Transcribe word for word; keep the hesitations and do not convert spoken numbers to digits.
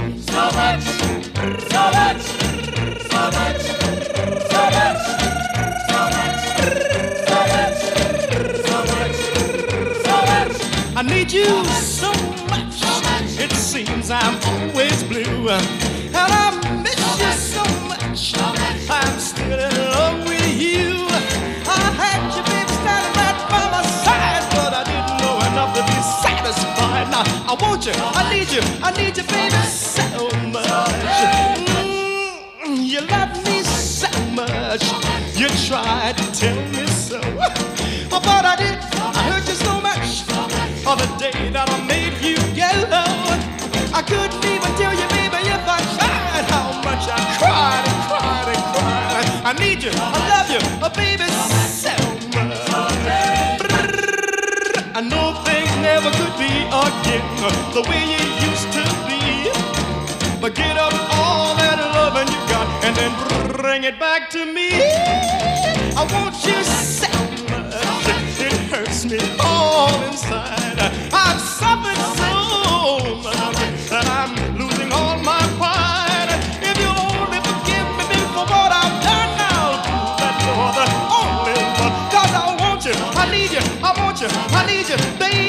so much, so much, so much, so much, so much, so much, so much, so much. I need you so much. It seems I'm always blue, and I miss you so much. I'm still in love with you. I had you, baby, standing right by my side, but I didn't know enough to be satisfied. Now I want you, I need you, I need you, baby, so much. Mm, you love me so much. You tried to tell me so, but I did. I hurt you so much. On the day that I made you yellow, I couldn't even tell you, baby, if I tried, how much I cried and cried and cried. I need you, I love you, oh baby, so much. I know things never could be again the way you used to be, but get up all that loving you got and then bring it back to me. I want you so much, it hurts me all inside. I've suffered so much that I'm losing all my pride. If you only forgive me for what I've done, I'll do that for the only one. 'Cause I want you, I need you, I want you, I need you, baby.